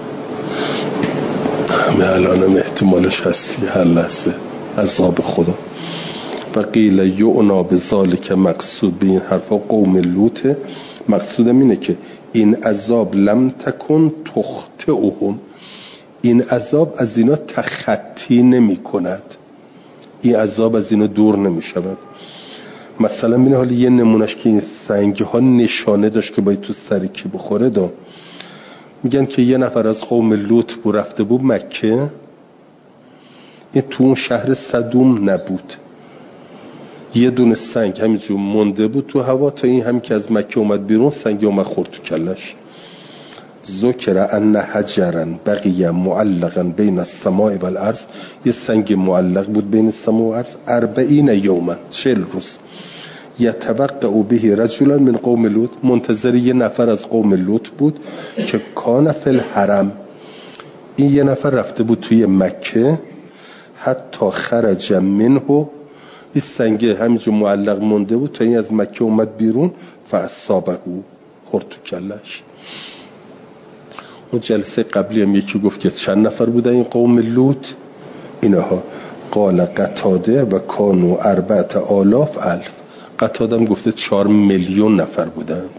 [SPEAKER 1] همه الانم احتمالش هستی هر لحظه عذاب خدا. و قیل یعنا بذالک، مقصود به این حرفا قوم لوطه، مقصودم اینه که این عذاب لم تکن تخطئهم، این عذاب از اینا تخطی نمی کند، این عذاب از اینا دور نمی شود. مثلا بینه حالی یه نمونش که این سنگ ها نشانه داشت که باید تو سر کی بخوره دا. میگن که یه نفر از قوم لوط بود رفته بود مکه، این تو اون شهر صدوم نبود، یه دونه سنگ همینجور مونده بود تو هوا تا این هم که از مکه اومد بیرون سنگ اومد خورد تو کلش. ذکر ان حجرا بقی معلقا بین السماء والارض، یه سنگ معلق بود بین السماء و ارض اربعین یوما، چهل روز. یتوقع به رجلا من قوم لوط، منتظر یه نفر از قوم لوط بود که کان فی الحرم، این یه نفر رفته بود توی مکه، حتی خرج منه، این سنگ همینجور معلق مونده بود تا این از مکه اومد بیرون، فاصابه، خورد تو کلش. اون جلسه قبلی هم یکی گفت که چند نفر بودن این قوم لوط، اینها قال قتاده و کانو اربعت آلاف الف، قتاده هم گفته چهار میلیون نفر بودند.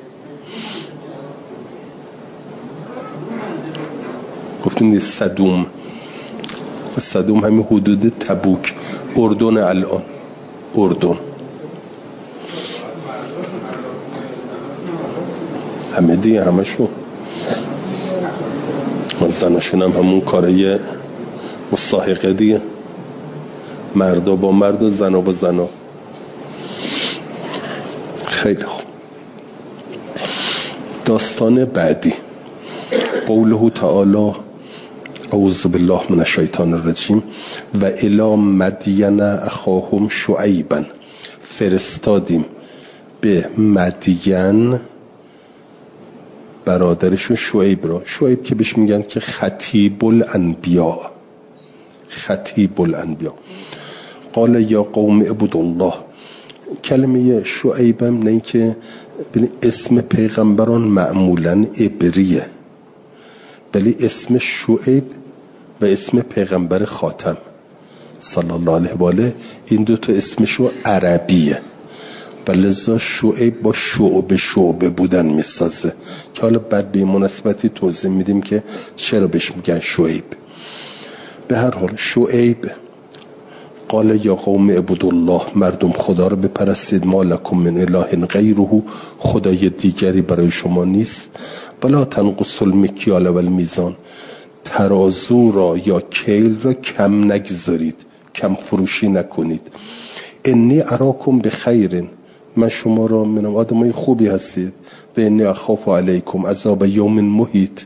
[SPEAKER 1] گفتیم صدوم، صدوم همین حدود تبوک، اردن، الان اردن همه دیگه همشون زناشون هم همون کاره مصاحقه دیگه، مردا با مرد و زنا با زنا. خیلی خوب. داستان بعدی قوله تعالی اعوذ بالله من الشیطان الرجیم و الی مدین اخاهم شعیبا، فرستادیم به مدین برادرشون شعیب را. شعیب که بهش میگن که خطیب الانبیاء، خطیب الانبیاء. قال یا قوم اعبدوا الله، کلمه شعیبم نه این که اسم پیغمبران معمولا عبریه، ولی اسم شعیب و اسم پیغمبر خاتم صلی الله علیه و آله این دو تا اسمشو عربیه. و لذا شعیب با شعبه شعبه بودن میسازه که حالا بعد به مناسبتی توضیح میدیم که چرا بهش میگن شعیب. به هر حال شعیب قال یا قوم اعبدوا الله، مردم خدا رو بپرستید، ما لکم من اله غیره، خدای دیگری برای شما نیست. ولا تنقصوا المکیال و المیزان، ترازو را یا کیل را کم نگذارید، کم فروشی نکنید. انی اراکم بخیر، من شما را منم آدمای خوبی هستید. و انی اخاف علیکم عذاب یوم محیط،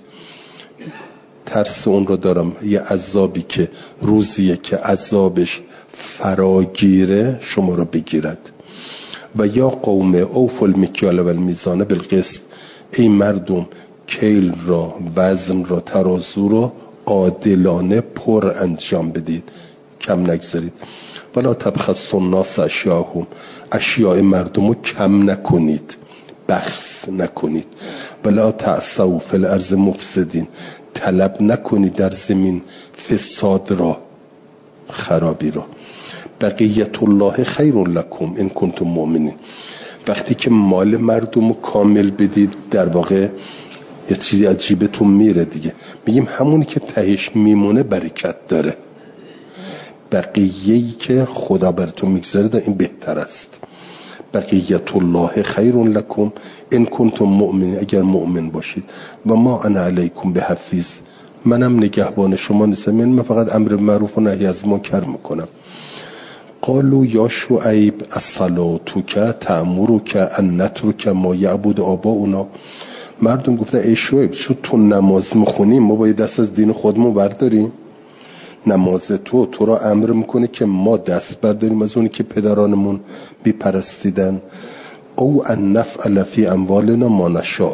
[SPEAKER 1] ترس اون رو دارم، یه عذابی که روزیه که عذابش فراگیره شما رو بگیرد. و یا قوم اوفوا المکیال و المیزان بالقسط، ای مردم کیل را، وزن را، ترازو را عادلانه پر انجام بدید، کم نگذارید. ولا تبخسوا الناس اشیاءهم، اشیاء مردم رو کم نکنید، بخس نکنید. ولا تعثوا فی الارض مفسدین، طلب نکنید در زمین فساد را، خرابی را. بقیت الله خیر لکم ان کنتم مؤمنین، وقتی که مال مردم رو کامل بدید در واقع یه چیزی عجیبتون میره دیگه، میگیم همونی که تهش میمونه برکت داره، بقیه‌ای که خدا براتون میگذاره این بهتر است. بقیت الله خیر لکم ان کنتم مؤمنین، اگر مؤمن باشید. و ما انا علیکم بحفیظ، منم نگهبان شما نیستم، یعنی من فقط امر معروف و نهی از منکر میکنم. قالوا یا شعیب الصلاتک تأمرک ان نترک ما یعبد آباؤنا، مردم گفتن ای شعیب چون تو نماز میخونیم ما باید دست از دین خودمون برداریم؟ نماز تو تو را امر میکنه که ما دست برداریم از اونی که پدرانمون بیپرستیدن. او ان نفعل فی اموالنا ما نشاء،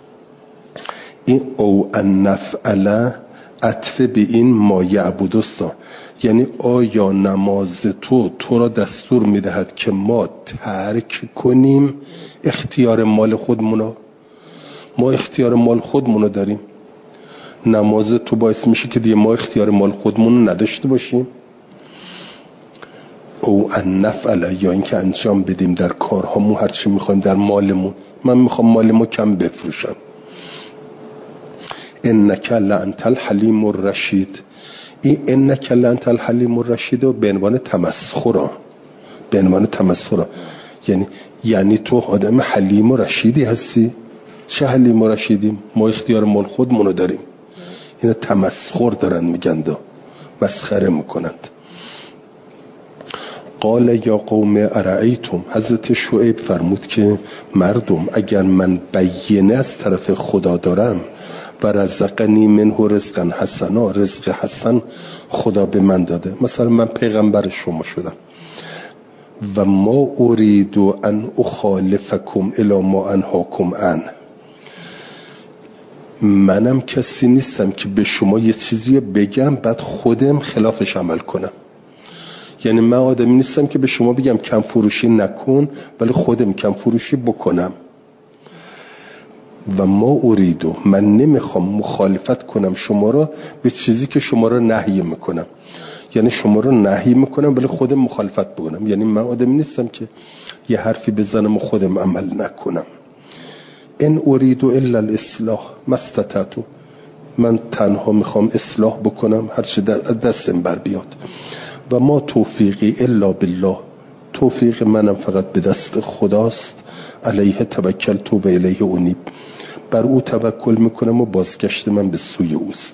[SPEAKER 1] این او ان نفعل عطف به این ما یعبدوستا، یعنی آیا نماز تو تو را دستور میدهد که ما ترک کنیم اختیار مال خودمونو؟ ما اختیار مال خودمونو داریم، نماز تو باعث میشه که دیگه ما اختیار مال خودمون نداشته باشیم؟ او ان نفعل، یا اینکه انجام بدیم در کارهامون هر چی میخوایم در مالمون. من میخوام مالمو کم بفروشم. انک لانت الحلیم الرشید، این انک لانت الحلیم الرشید و به عنوان تمسخر، به عنوان تمسخر، یعنی یعنی تو آدم حلیم و رشیدی هستی؟ چه حلیم و رشیدیم؟ ما اختیار مال خودمونو داریم. اینا تمسخر دارن میگن، مسخره میکنند. قال یا قوم ارایتم، حضرت شعیب فرمود که مردم اگر من بینه از طرف خدا دارم و رزقنی منه رزقا حسنا، رزق حسن خدا به من داده، مثلا من پیغمبر شما شدم و ما اريد ان اخالفکم الی ما انهاکم عنه، منم کسی نیستم که به شما یه چیزی بگم بعد خودم خلافش عمل کنم. یعنی من آدمی نیستم که به شما بگم کم فروشی نکن ولی خودم کم فروشی بکنم. و ما اریدو، من نمیخوام مخالفت کنم شما را به چیزی که شما را نهی میکنم، یعنی شما را نهی میکنم ولی خودم مخالفت بکنم. یعنی من آدمی نیستم که یه حرفی بزنم و خودم عمل نکنم. ان اریدو الا الاصلاح ما استطعت، من تنها میخوام اصلاح بکنم هر چه دستم بر بیاد. و ما توفیقی الا بالله، توفیق منم فقط به دست خداست. علیه توکلت و الیه انیب، بر او توکل میکنم و بازگشت من به سوی اوست.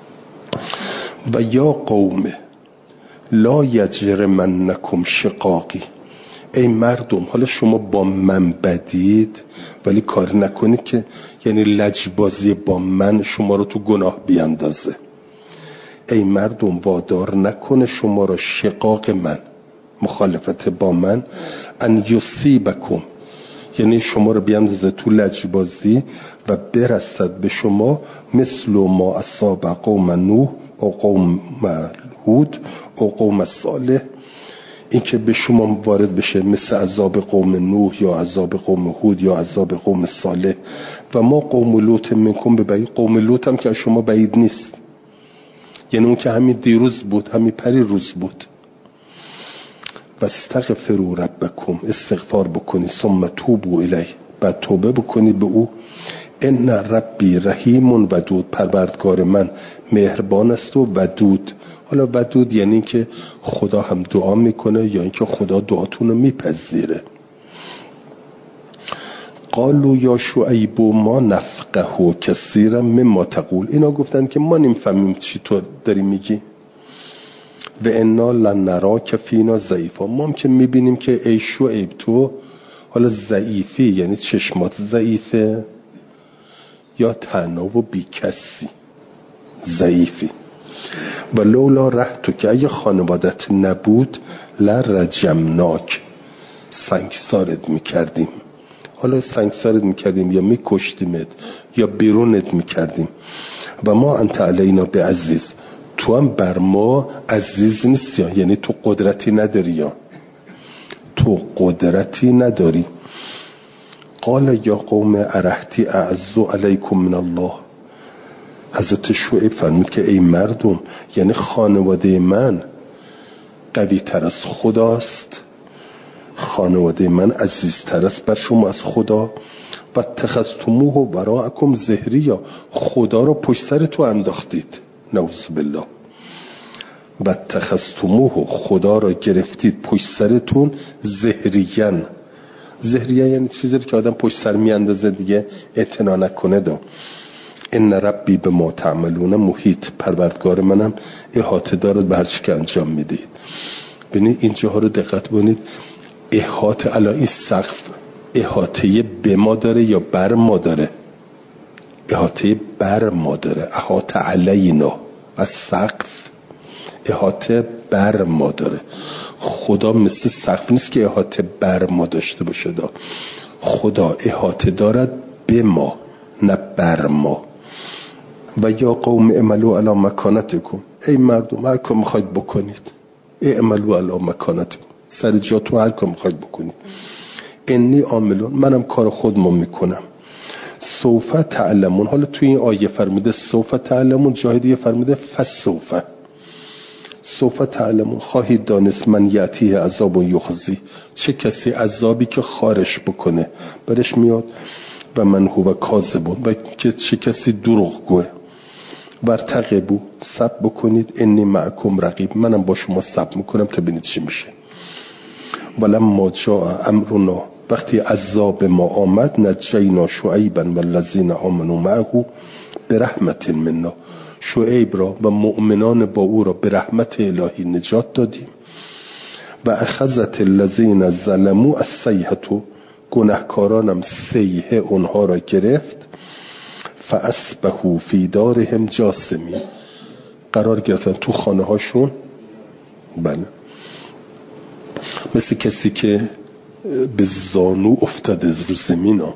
[SPEAKER 1] و یا قوم لا یجرمنکم شقاقی، ای مردم حالا شما با من بدید ولی کار نکنید که یعنی لجبازی با من شما رو تو گناه بیاندازه. ای مردم وادار نکنه شما را شقاق من، مخالفت با من، ان یصیبکم، یعنی شما رو بیاندازه تو لجبازی و برسد به شما مثل ما اصاب قوم نوح و قوم هود و قوم صالح، این که به شما وارد بشه مثل عذاب قوم نوح یا عذاب قوم هود یا عذاب قوم صالح. و ما قوم لوط منکم ببعید، قوم لوط هم که از شما بعید نیست، یعنی اون که همین دیروز بود، همین پری روز بود. واستغفروا ربکم، استغفار بکنید، ثم توبوا الیه، بعد توبه بکنید به او. ان ربی رحیم ودود، پروردگار من مهربان است و ودود. حالا ودود یعنی که خدا هم دعا میکنه یا اینکه خدا دعاتون رو میپذیره. قالوا یا شعیب ما نفقه کثیرا مما تقول، اینا گفتن که ما نمیفهمیم چی تو داری میگی. و انا لنراک فینا ضعیفا، ما هم که میبینیم که ای شعیب تو حالا ضعیفی، یعنی چشمات ضعیفه یا تنها و بی کسی ضعیفی. و لولا رحتو، که اگه خانوادت نبود لرجمناک، سنگسارت میکردیم. حالا سنگسارت میکردیم یا میکشتیمت یا بیرونت میکردیم. و ما انت علینا به عزیز، تو هم بر ما عزیز نیستی، یعنی تو قدرتی نداری، یا تو قدرتی نداری. قال یا قوم ارهتی اعز علیکم من الله، حضرت شعیب فرمود که ای مردم، یعنی خانواده من قوی تر از خداست، خانواده من عزیزتر است بر شما از خدا. و اتخذتموه وراءکم ظهریا، خدا رو پشت سر تو انداختید، نعوذ بالله. و اتخذتموه، خدا رو گرفتید پشت سرتون، ظهریا. ظهریا یعنی چیزی که آدم پشت سر میاندازه دیگه اعتنا نکنه. دا ان ربی به ما تعملون محیط، پروردگار منم احاطه دارد به هر چی که انجام میدید. ببینید اینجاها رو دقت کنید، احاطه، الان این سقف احاطه به ما داره یا بر ما داره؟ احاطه بر ما داره، احاطه علینا، از سقف احاطه بر ما داره. خدا مثل سقف نیست که احاطه بر ما داشته باشه، دا خدا احاطه دارد به ما نه بر ما. و یا قوم اعملوا علی مکانتکم، ای مردم هر کار میخواید بکنید، اعملوا علی مکانتکم، سر جاتون هر کار میخواید بکنید. انی عاملون، منم کار خودمو میکنم. سوف تعلمون، حالا توی این آیه فرموده سوف تعلمون، جای دیگه فرموده فسوف. سوف تعلمون، خواهید دانست من یأتیه عذاب یخزی، چه کسی عذابی که خارش بکنه برش میاد، و من هو کاذبون، و چه کسی دروغگوه. ورتقبوا، صبر بکنید، انی معکم رقیب، منم با شما صبر میکنم تا ببینید چی میشه. ولما جاء امرنا، وقتی عذاب ما آمد، نجینا شعیبا والذین آمنوا معه برحمت منا، شعیب را و مؤمنان با او را به رحمت الهی نجات دادیم. و اخذت الذین ظلموا الصیحة، گناهکارانم صیحه اونها را گرفت. فاصبحوا فی دارهم جاثمین، قرار گرفتن تو خانه هاشون، بله، مثل کسی که به زانو افتاده رو زمین ها.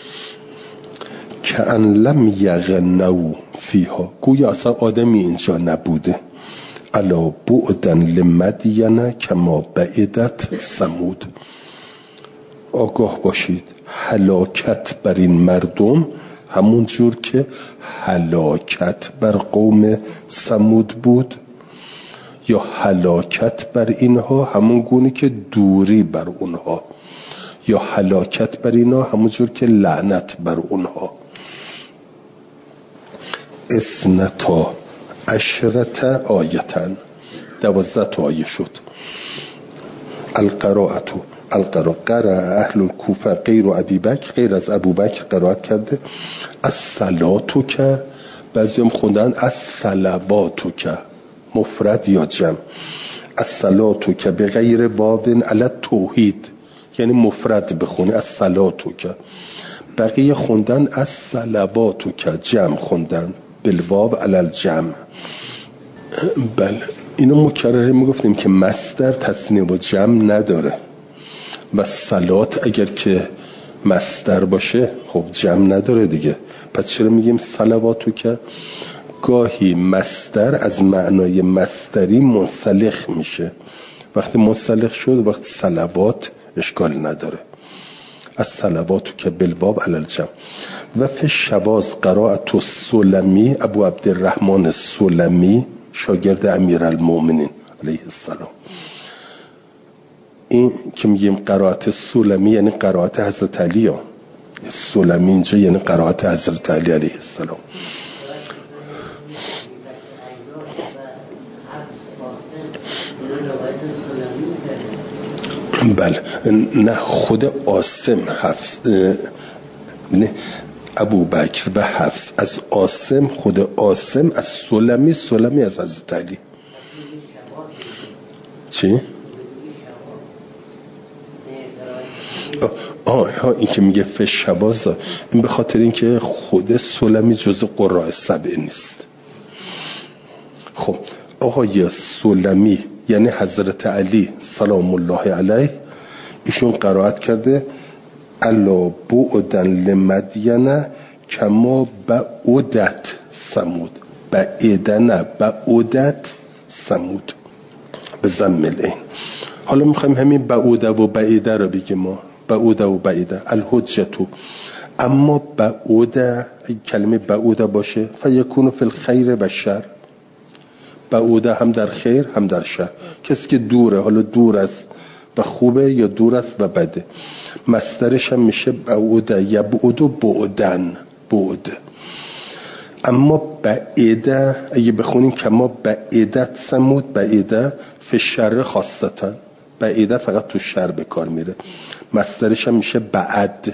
[SPEAKER 1] که ان لم یغنوا فیها، گویا اصلا آدمی اینجا نبوده. الا بعدن لمدین کما بعدت ثمود، آگاه باشید هلاکت بر این مردم همون جور که هلاکت بر قوم ثمود بود، یا هلاکت بر اینها همون گونه که دوری بر اونها، یا هلاکت بر اینها همون جور که لعنت بر اونها. اثنتا عشرت آیتن، دوازده تا آیه شد. القراءتو، القراء قرأ اهل الکوفه غیر و ابی بکر، غیر از ابو بکر قرائت کرده. الصلاتو که، بعضی هم خوندن الصلواتو که، مفرد یا جمع. الصلاتو که به غیر واو علی توحید، یعنی مفرد بخونی الصلاتو که. بقیه خوندن الصلواتو که، جمع خوندن بالواو علی الجمع. بله، اینو مکرره میگفتیم که مصدر تصنیه و جمع نداره، و صلات اگر که مصدر باشه خب جمع نداره دیگه. پس چرا میگیم صلواتو که؟ گاهی مصدر از معنای مصدری منسلخ میشه، وقتی منسلخ شد وقت صلوات اشکال نداره. از صلواتو که بالواو علی الجمع. و فی شواذ قرائت السلمی، ابو عبدالرحمن السلمی شاگرد امیرالمومنین علیه السلام. این که میگیم قرائت سلمی یعنی قرائت حضرت علی ها. سلمی اینجا یعنی قرائت حضرت علی علیه السلام. بله نه خود عاصم حفص نه ابو بکر و حفص از عاصم، خود عاصم از سلمی، سلمی از حضرت علی. چی؟ آه ها این که میگه فش شبازا، این به خاطر اینکه خود سلمی جزء قراء سبع نیست. خب آقای سلمی یعنی حضرت علی سلام الله علیه، ایشون قرائت کرده الا بعدن لمدین کما بعدت ثمود. بعدن بعدت ثمود به ضم العین. حالا میخوایم همین بعوده و بعیده رو بگیم. ما بعوده و بعیده الحجتو، اما بعوده کلمه بعوده باشه فیکون فی الخیر و شر. بعوده هم در خیر هم در شر، کسی که دوره، حالا دور است و خوبه یا دور است و بده. مصدرش هم میشه بعوده یبعد و بعدن، بعد. اما بعیده اگه بخونیم کما بعیدت ثمود، بعیده فی شر خاصتا، بعیده فقط تو شر به کار میره. مصدرش هم میشه بعد،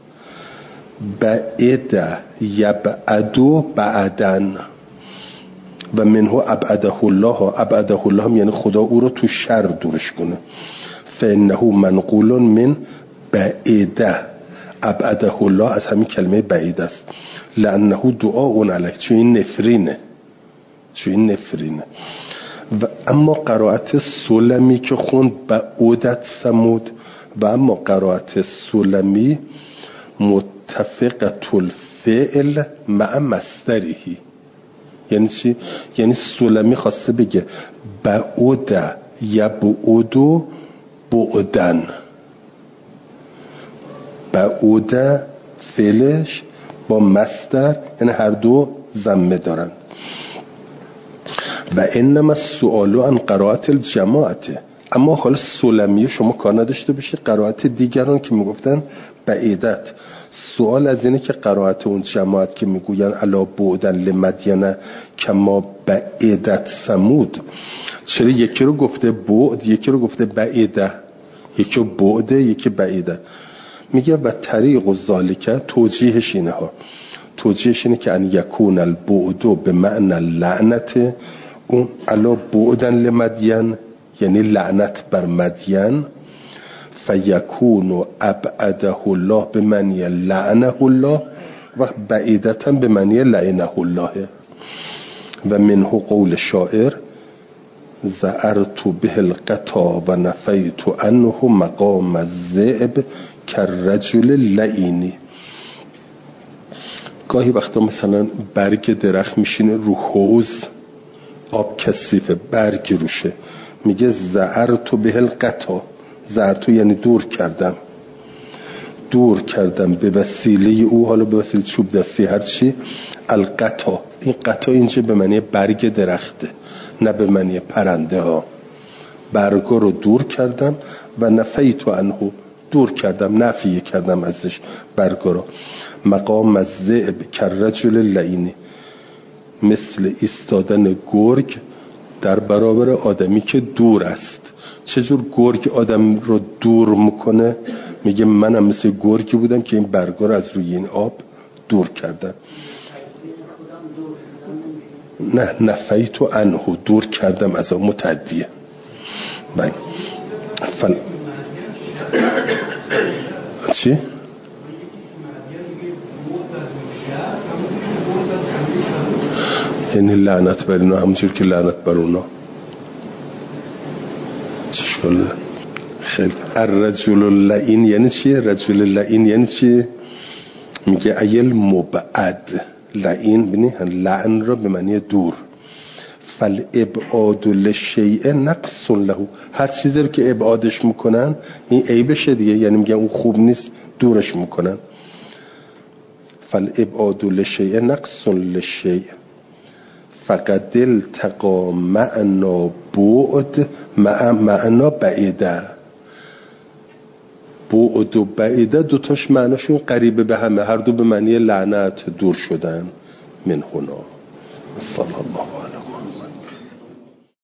[SPEAKER 1] بعیده یبعد و بعدن و منه ابعده الله. ابعده الله هم یعنی خدا او رو تو شر دورش کنه. فانه منقول من بعیده، ابعده الله از همین کلمه بعید است. لانه دعاء علیه، چون این نفرینه، چون این نفرینه. و اما قرائت سلمی که خوند بعودت ثمود، و اما قرائت سلمی متفقه الفعل مع مصدره. یعنی چی؟ یعنی سلمی خواسته بگه بعوده یبعد بعدن. بعوده فعلش با مصدر یعنی هر دو ضمه دارند. و انما السؤال عن قرائت الجماعت. اما حالا سلمی شما کار نداشته باشید، قرائت دیگران که میگفتن بعیدت، سوال از اینه که قرائت اون جماعت که میگوین الا بعدن لمدین کما بعیدت ثمود، چرا یکی رو گفته بعد یکی رو گفته بعیده؟ یکی بعده یکی بعیده. میگه و طریق و ذالکه، توجیهش اینه ها، توجیهش اینه که ان یکون البعد به معنی لعنت، اون الا بعدن لمدین یعنی لعنت بر مدین، فیکون ابعده الله به معنی لعنه الله و بعیدتا به معنی لعنه الله. و منه قول شاعر زعرت به القطا و نفیت عنه مقام الذئب کالرجل لعینی. گاهی وقتا مثلا برگ درخت میشینه رو حوض، آب کثیفه، برگ روشه، میگه زعرت به القطا. زعرت یعنی دور کردم، دور کردم به وسیله او، حالا به وسیله چوب دستی هر چی، القطا. این قطا اینجا به معنی برگ درخته، نه به معنی پرنده ها. برگا رو دور کردم و نفیت عنه، دور کردم، نفی کردم ازش برگا رو. مقام الذئب کالرجل لعینی، مثل ایستادن گرگ در برابر آدمی که دور است. چجور گرگ آدم رو دور میکنه؟ میگه منم مثل گرگی بودم که این برگا رو از روی این آب دور کردم. نه نفیت عنه، دور کردم از آن، متعدیه. بله فل... چی؟ یعنی لعنت بر اونا، همونجور که لعنت بر اونا. چشکاله خیلی. الرجل اللعین یعنی چیه؟ رجل لعین یعنی چیه؟ میگه ایل مبعد. لعین بینی لعن را به معنی دور. فالابعاد لشیء نقص له، هر چیزی رو که ابعادش میکنن این عیبشه دیگه، یعنی میگن اون خوب نیست، دورش میکنن. فالابعاد لشیء نقص للشیء فقد التقى معنا بعد مع معنا بعیده. بعد و بعیده دوتاش معناشون قریبه به همه، هر دو به معنی لعنت، دور شدن. من هنا صلی الله علیه